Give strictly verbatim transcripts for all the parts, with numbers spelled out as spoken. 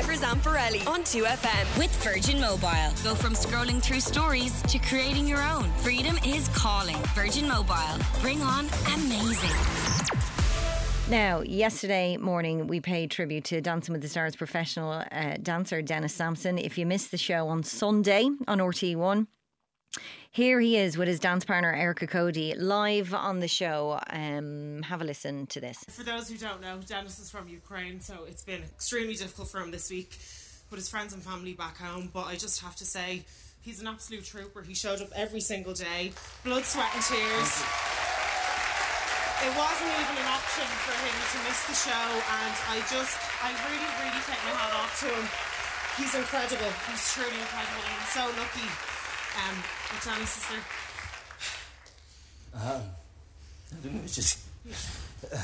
Shivers and Pirelli on two F M. With Virgin Mobile. Go from scrolling through stories to creating your own. Freedom is calling. Virgin Mobile. Bring on amazing. Now, yesterday morning, we paid tribute to Dancing with the Stars professional uh, dancer Dennis Sampson. If you missed the show on Sunday on R T one, here he is with his dance partner Erica Cody live on the show. Um, have a listen to this. For those who don't know, Dennis is from Ukraine, so it's been extremely difficult for him this week with his friends and family back home. But I just have to say, he's an absolute trooper. He showed up every single day, blood, sweat and tears. It wasn't even an option for him to miss the show, and I just, I really, really take my hat off to him. He's incredible. He's truly incredible, and I'm so lucky um, that Dennis is there. Um, I don't know, it's just... Uh,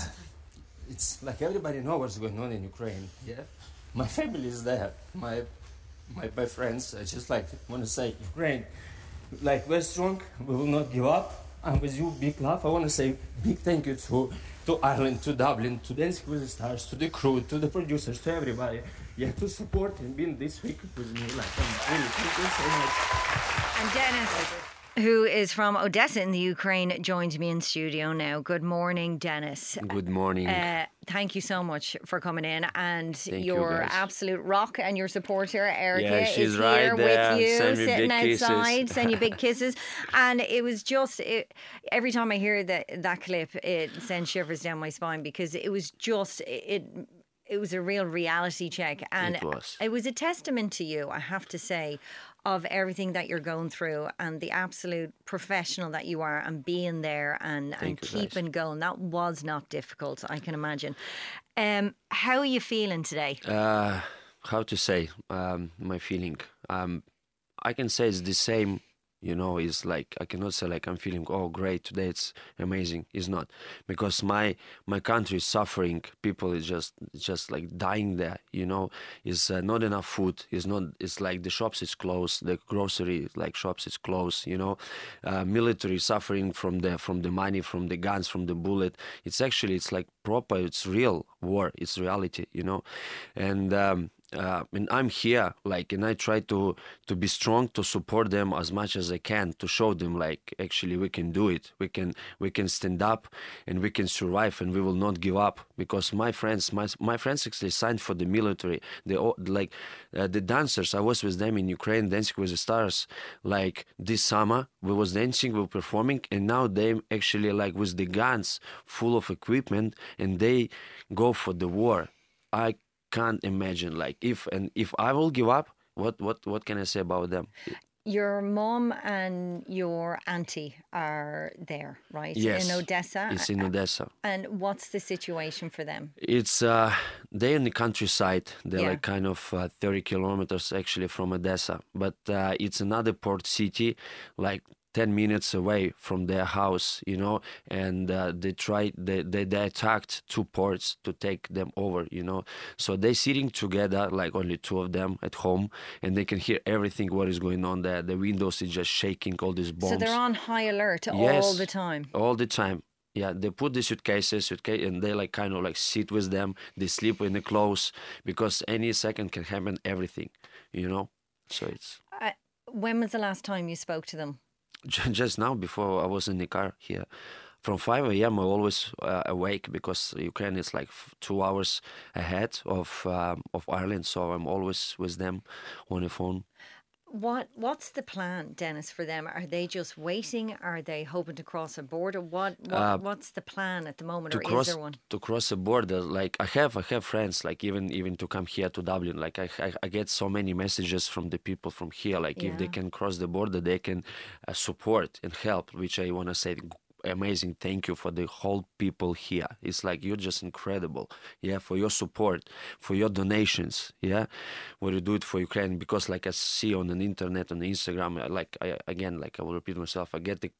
it's like everybody knows what's going on in Ukraine, yeah? My family is there. My, my, my friends, I just like want to say, Ukraine, like, we're strong, we will not give up. I'm with you, big love. I want to say big thank you to, to Ireland, to Dublin, to Dancing with the Stars, to the crew, to the producers, to everybody. Yeah, to support and being this week with me. Like, I'm really thank you so much. And Dennis, who is from Odessa in the Ukraine, joins me in studio now. Good morning, Dennis. Good morning. Uh, thank you so much for coming in, and Thank your you, guys. absolute rock and your supporter Erica Yeah, she's is right here there. with you, Send me sitting big kisses. outside, send you big kisses. And it was just it, every time I hear that that clip, it sends shivers down my spine because it was just it. It was a real reality check, and It was. it was a testament to you, I have to say, of everything that you're going through and the absolute professional that you are, and being there and, and Thank you, guys. keeping going. That was not difficult, I can imagine. Um, how are you feeling today? Uh, how to say um, my feeling? Um, I can say it's the same. You know, it's like I cannot say like I'm feeling oh great today. It's amazing. It's not because my my country is suffering. People is just just like dying there. You know, it's uh, not enough food. It's not. It's like the shops is closed. The grocery like shops is closed. You know, uh, military suffering from the from the money, from the guns, from the bullet. It's actually it's like proper. It's real war. It's reality. You know, and. Um, Uh, and I'm here, like, and I try to to be strong, to support them as much as I can, to show them, like, actually we can do it. We can we can stand up, and we can survive, and we will not give up. Because my friends, my my friends actually signed for the military. They all, like uh, the dancers. I was with them in Ukraine, Dancing with the Stars. Like this summer, we was dancing, we were performing, and now they actually like with the guns full of equipment, and they go for the war. I can't imagine like if and if I will give up, what what what can I say about them? Your mom and your auntie are there, right? Yes, In Odessa. it's in Odessa. And what's the situation for them? It's uh they're in the countryside. They're Yeah. like kind of uh, thirty kilometers actually from Odessa, but uh, it's another port city, like ten minutes away from their house, you know, and uh, they tried, they, they, they attacked two ports to take them over, you know. So they're sitting together, like only two of them at home, and they can hear everything what is going on there. The windows is just shaking, all these bombs. So they're on high alert all Yes, the time. all the time. Yeah, they put the suitcases, suitcase, and they like kind of like sit with them. They sleep in the clothes because any second can happen, everything, you know. So it's... Uh, when was the last time you spoke to them? Just now, before I was in the car here, from five a.m. I'm always uh, awake because Ukraine is like f- two hours ahead of um, of Ireland, so I'm always with them on the phone. What What's the plan, Dennis, for them? Are they just waiting? Are they hoping to cross a border? What, what Uh, What's the plan at the moment, To or cross is there one? to cross the border, like I have I have friends, like even even to come here to Dublin. Like I I, I get so many messages from the people from here. Like if they Yeah. can cross the border, they can uh, support and help. Which I want to say. Amazing thank you for the whole people here. It's like you're just incredible, yeah, for your support, for your donations, yeah, what you do it for Ukraine. Because like I see on the internet, on the Instagram, I, like I, again, like I will repeat myself, I get the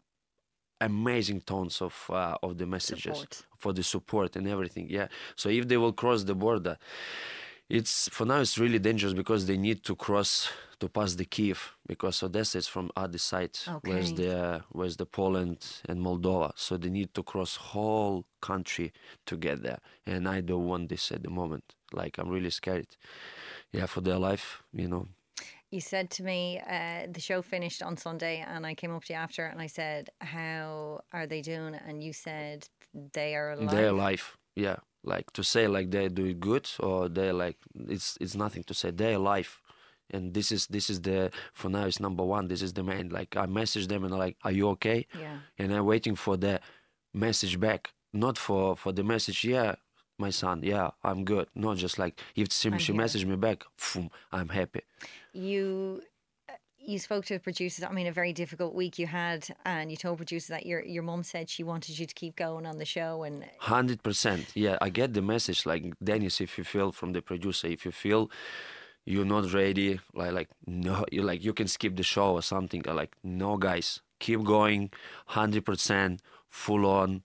amazing tones of uh, of the messages Support. for the support and everything, yeah. So if they will cross the border, It's for now. It's really dangerous because they need to cross to pass the Kiev because Odessa is from other side, Okay. where's the where's the Poland and Moldova. So they need to cross whole country to get there, and I don't want this at the moment. Like I'm really scared. Yeah, for their life, you know. You said to me, uh, the show finished on Sunday, and I came up to you after, and I said, "How are they doing?" And you said, "They are alive." Their life, yeah. Like to say like they do it good or they're like it's it's nothing to say. They're alive, and this is this is the for now it's number one. This is the main. Like I message them and I'm like, "Are you okay?" Yeah. And I'm waiting for the message back, not for for the message. Yeah, my son. Yeah, I'm good. Not just like if she, I'm she here. messaged me back, phoom, I'm happy. You you spoke to producers. I mean, a very difficult week you had, and you told producers that your your mum said she wanted you to keep going on the show, and Hundred percent. Yeah, I get the message. Like Dennis, if you feel from the producer, if you feel you're not ready, like like no, you like you can skip the show or something. I like no, guys, keep going, hundred percent, full on,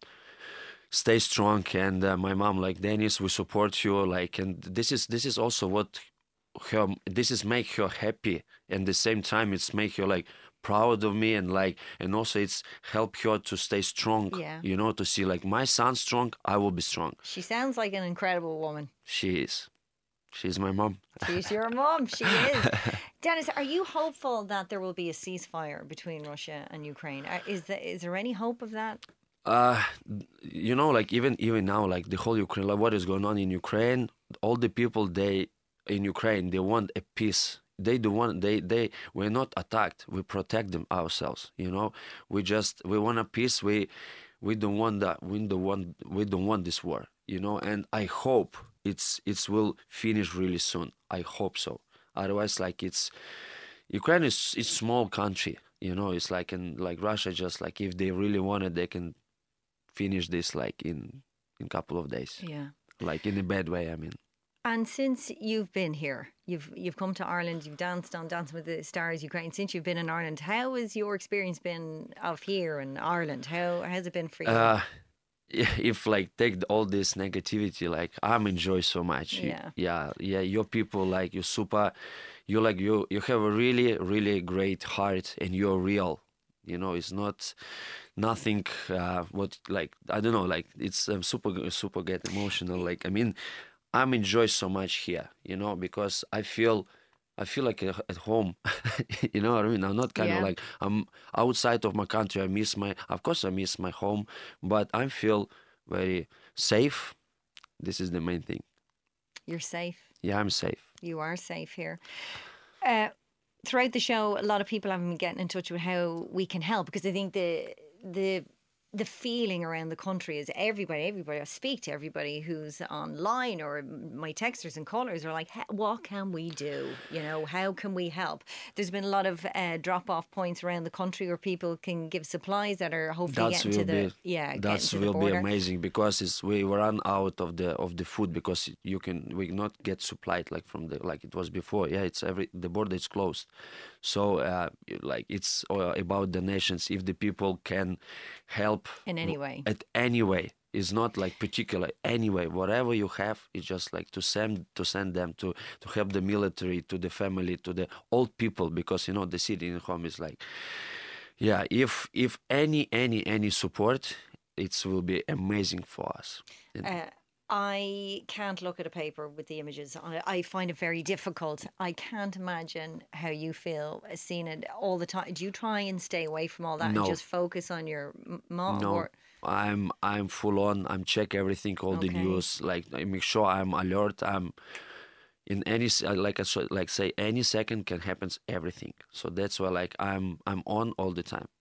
stay strong. And uh, my mom, like Dennis, we support you. Like, and this is this is also what her this is make her happy, and the same time it's make her like proud of me, and like and also it's help her to stay strong. Yeah. You know, to see like my son's strong, I will be strong. she sounds like an incredible woman. She is. She's my mom. She's your mum. She is. Dennis, are you hopeful that there will be a ceasefire between Russia and Ukraine? Are- Is there, is there any hope of that? Uh, you know, like even even now, like the whole Ukraine, like what is going on in Ukraine, all the people they in Ukraine, they want a peace. They do want they they we're not attacked. We protect them ourselves. You know, we just we want a peace. We we don't want that. We don't want we don't want this war. You know, and I hope it's it's will finish really soon. I hope so. Otherwise, like it's Ukraine is it's small country. You know, it's like in like Russia. Just like if they really want it, they can finish this like in in couple of days. Yeah. Like in a bad way, I mean. And since you've been here, you've you've come to Ireland, you've danced on Dancing with the Stars Ukraine. Since you've been in Ireland, how has your experience been of here in Ireland? How has it been for you? Uh, if like take all this negativity, like I'm enjoy so much. You- Yeah. yeah, yeah. Your people like you super. You like you you have a really really great heart and you're real. You know, it's not nothing. Uh, what like I don't know. Like it's um, super super get emotional. Like I mean, I'm enjoy so much here. You know, because I feel. I feel like uh, at home, you know what I mean? I'm not kind Yeah. of like, I'm outside of my country. I miss my, of course I miss my home, but I feel very safe. This is the main thing. You're safe. Yeah, I'm safe. You are safe here. Uh, throughout the show, a lot of people have been getting in touch with how we can help, because I think the the the feeling around the country is everybody, everybody, I speak to everybody who's online, or my texters and callers are like, "Ha- what can we do? You know, how can we help?" There's been a lot of uh, drop-off points around the country where people can give supplies that are hopefully That's getting will to the, be yeah, getting that's to the will be border. amazing, because it's we run out of the of the food, because you can we not get supplied like from the like it was before. Yeah, it's every the border is closed, so uh, like it's uh, about donations. If the people can help In any way. at any way, it's not like particular anyway. Whatever you have, it's just like to send to send them to to help the military, to the family, to the old people, because you know the city in home is like, yeah. If if any any any support, it will be amazing for us. And Uh, I can't look at a paper with the images. I, I find it very difficult. I can't imagine how you feel seeing it all the time. Do you try and stay away from all that No. and just focus on your m- mom? no, Or, I'm I'm full on. I'm check everything, all the Okay. news. Like I make sure I'm alert. I'm in any s- uh, like I so- like say any second can happen everything. So that's why like I'm I'm on all the time.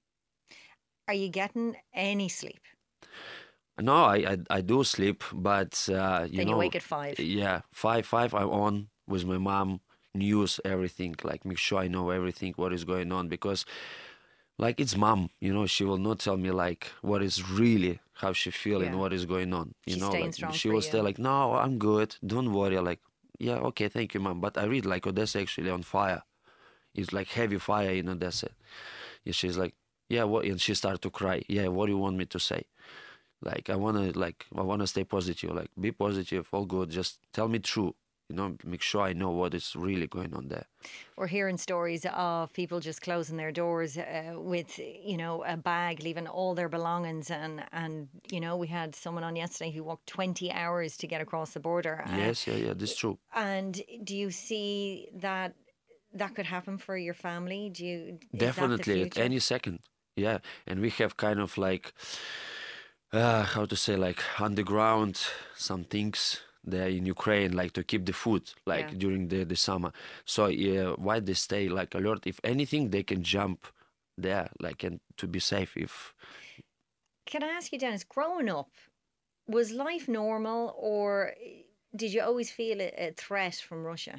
are you getting any sleep? No, I I, I do sleep, but uh, you Then know, you wake at five. Yeah, five five. I'm on with my mom, news, everything. Like make sure I know everything what is going on, because like it's mom, you know, she will not tell me like what is really how she feel Yeah. and what is going on. You She's know, staying like strong she for will you. stay like, no, I'm good, don't worry. Like, yeah, okay, thank you, mom. But I read like Odessa actually on fire. It's like heavy fire in Odessa. Yeah, she's like, yeah, what? And she started to cry. Yeah, what do you want me to say? Like I wanna like I wanna stay positive. Like be positive, all good. Just tell me true. You know, make sure I know what is really going on there. We're hearing stories of people just closing their doors uh, with, you know, a bag, leaving all their belongings. And, and, you know, we had someone on yesterday who walked twenty hours to get across the border. Uh, Yes, yeah, yeah, that's true. And do you see that that could happen for your family? Do you is that the Definitely, at future? any second. Yeah, and we have kind of like, uh, how to say, like underground some things there in Ukraine, like to keep the food, like Yeah. during the, the summer. So yeah, why they stay like alert? If anything, they can jump there, like, and to be safe. If Can I ask you, Dennis, growing up, was life normal, or did you always feel a, a threat from Russia?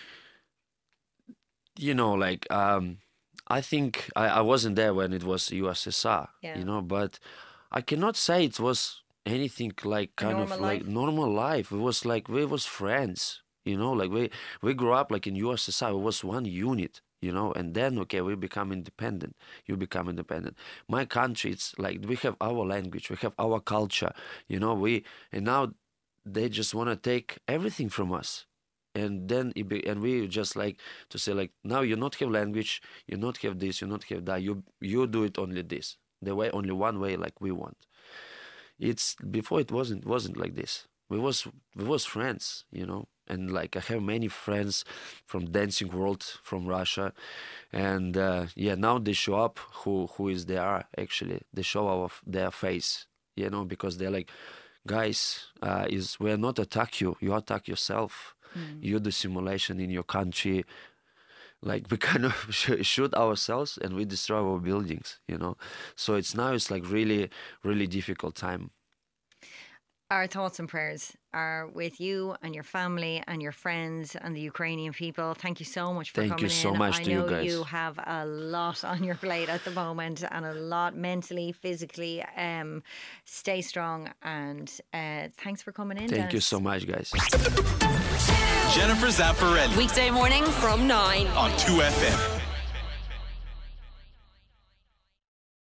you know, like um, I think I, I wasn't there when it was U S S R, Yeah. you know, but I cannot say it was anything like A kind of normal like life? normal life. It was like we was friends, you know, like we we grew up like in U S S R. It was one unit, you know, and then okay, we become independent. You become independent. My country, it's like we have our language, we have our culture, you know. We and now they just want to take everything from us. And then it be, and we just like to say like now you not have language, you not have this, you not have that. You you do it only this, the way only one way like we want. It's before it wasn't wasn't like this. We was we was friends, you know, and like I have many friends from dancing world from Russia, and uh, yeah, now they show up who who is they are actually. They show our their face, you know, because they're like, guys, uh, is we're not attack you, you attack yourself. You do simulation in your country, like we kind of sh- shoot ourselves and we destroy our buildings, you know. So it's now it's like really, really difficult time. Our thoughts and prayers are with you and your family and your friends and the Ukrainian people. Thank you so much for Thank coming you so in. much I to you know guys. you have a lot on your plate at the moment and a lot mentally, physically. Um, stay strong and uh, thanks for coming in. Thank you Dennis. so much, guys. Jennifer Zamparelli Weekday morning from nine. on two F M.